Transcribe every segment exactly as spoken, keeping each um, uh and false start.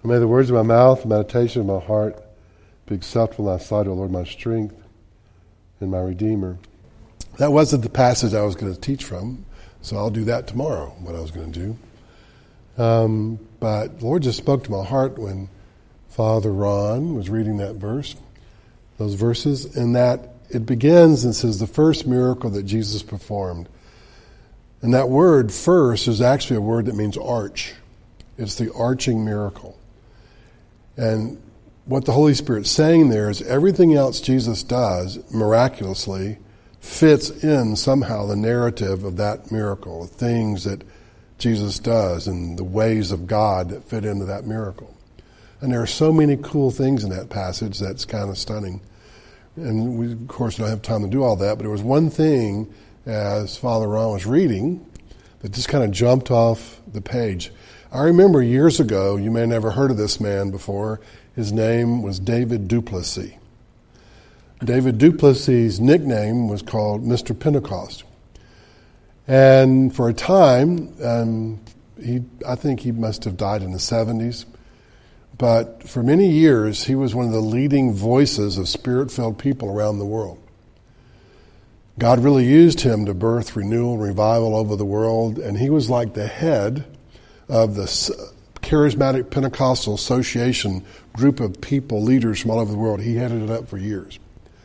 And may the words of my mouth, the meditation of my heart be acceptable in thy sight, O Lord, my strength and my Redeemer. That wasn't the passage I was going to teach from, so I'll do that tomorrow, what I was going to do. Um, but the Lord just spoke to my heart when Father Ron was reading that verse, those verses, and that it begins and says the first miracle that Jesus performed. And that word first is actually a word that means arch. It's the arching miracle. And what the Holy Spirit's saying there is everything else Jesus does miraculously fits in somehow the narrative of that miracle, the things that Jesus does and the ways of God that fit into that miracle. And there are so many cool things in that passage that's kind of stunning. And we, of course, don't have time to do all that, but there was one thing as Father Ron was reading that just kind of jumped off the page. I remember years ago, you may have never heard of this man before, his name was David Duplessis. David Duplessis' nickname was called Mister Pentecost. And for a time, um, he, I think he must have died in the seventies, but for many years, he was one of the leading voices of Spirit-filled people around the world. God really used him to birth renewal and revival over the world, and he was like the head of the Charismatic Pentecostal Association group of people, leaders from all over the world. He headed it up for years.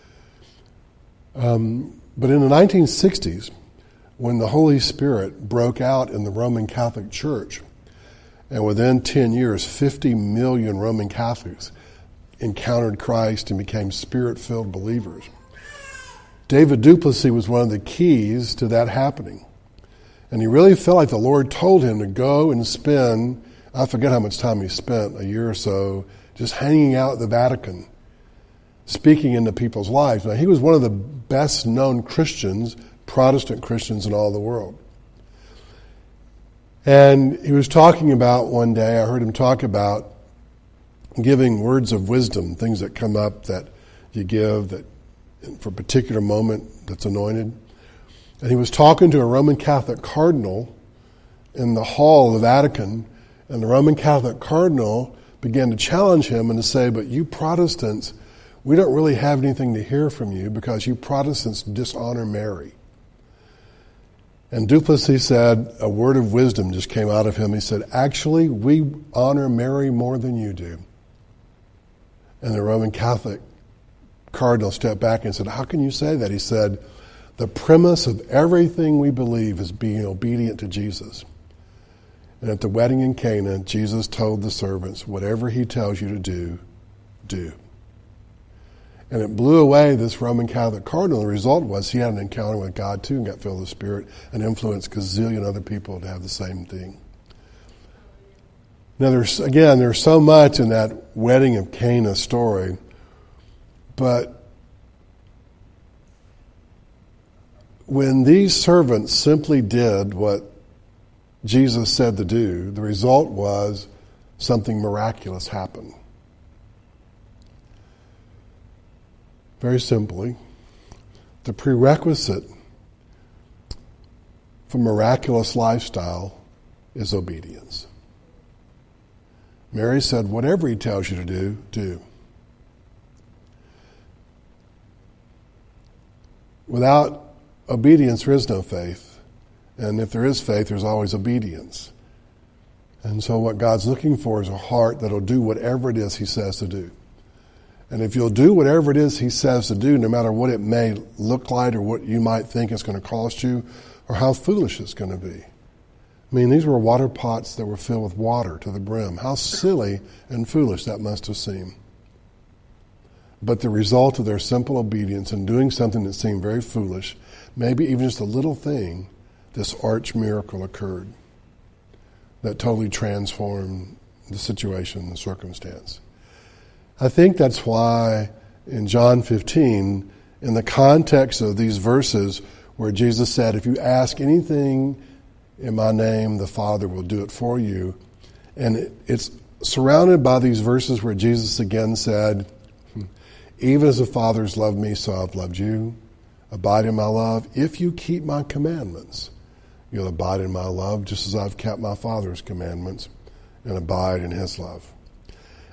Um, but in the nineteen sixties, when the Holy Spirit broke out in the Roman Catholic Church, and within ten years, fifty million Roman Catholics encountered Christ and became Spirit-filled believers. David Duplessis was one of the keys to that happening. And he really felt like the Lord told him to go and spend, I forget how much time he spent, a year or so, just hanging out at the Vatican, speaking into people's lives. Now, he was one of the best-known Christians, Protestant Christians in all the world. And he was talking about one day, I heard him talk about giving words of wisdom, things that come up that you give that for a particular moment that's anointed. And he was talking to a Roman Catholic cardinal in the hall of the Vatican, and the Roman Catholic cardinal began to challenge him and to say, but you Protestants, we don't really have anything to hear from you because you Protestants dishonor Mary. And Duplessis said, a word of wisdom just came out of him. He said, actually, we honor Mary more than you do. And the Roman Catholic cardinal stepped back and said, how can you say that? He said, the premise of everything we believe is being obedient to Jesus. And at the wedding in Cana, Jesus told the servants, whatever he tells you to do, do. And it blew away this Roman Catholic cardinal. The result was he had an encounter with God too and got filled with the Spirit and influenced a gazillion other people to have the same thing. Now, there's again, there's so much in that wedding of Cana story, but when these servants simply did what Jesus said to do, the result was something miraculous happened. Very simply, the prerequisite for miraculous lifestyle is obedience. Mary said, whatever he tells you to do, do. Without obedience, there is no faith. And if there is faith, there's always obedience. And so what God's looking for is a heart that'll do whatever it is he says to do. And if you'll do whatever it is he says to do, no matter what it may look like or what you might think it's going to cost you or how foolish it's going to be. I mean, these were water pots that were filled with water to the brim. How silly and foolish that must have seemed. But the result of their simple obedience and doing something that seemed very foolish, maybe even just a little thing, this arch miracle occurred that totally transformed the situation, the circumstance. I think that's why in John fifteen, in the context of these verses where Jesus said, if you ask anything in my name, the Father will do it for you. And it, it's surrounded by these verses where Jesus again said, even as the Father has loved me, so I've loved you. Abide in my love. If you keep my commandments, you'll abide in my love, just as I've kept my Father's commandments and abide in his love.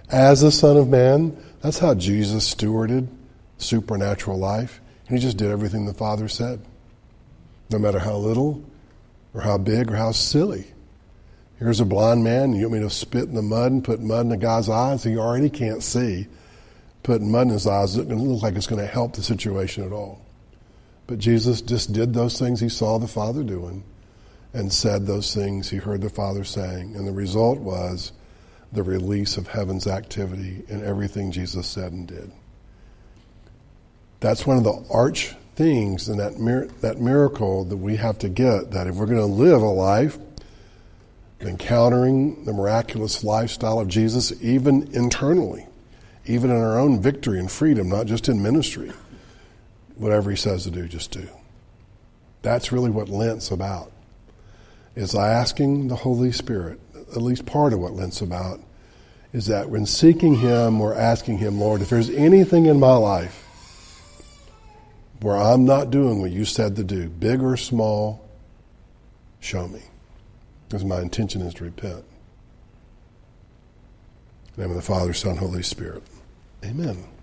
as the Son of Man. That's how Jesus stewarded supernatural life. And he just did everything the Father said, no matter how little or how big or how silly. Here's a blind man, you want me to spit in the mud and put mud in the guy's eyes he already can't see. Putting mud in his eyes doesn't look like it's going to help the situation at all. But Jesus just did those things he saw the Father doing and said those things he heard the Father saying. And the result was the release of heaven's activity in everything Jesus said and did. That's one of the arch things in that mir- that miracle that we have to get, that if we're going to live a life encountering the miraculous lifestyle of Jesus, even internally, even in our own victory and freedom, not just in ministry, whatever he says to do, just do. That's really what Lent's about, is asking the Holy Spirit. At least part of what Lent's about is that when seeking him, we're asking him, Lord, if there's anything in my life where I'm not doing what you said to do, big or small, show me. Because my intention is to repent. In the name of the Father, Son, Holy Spirit. Amen.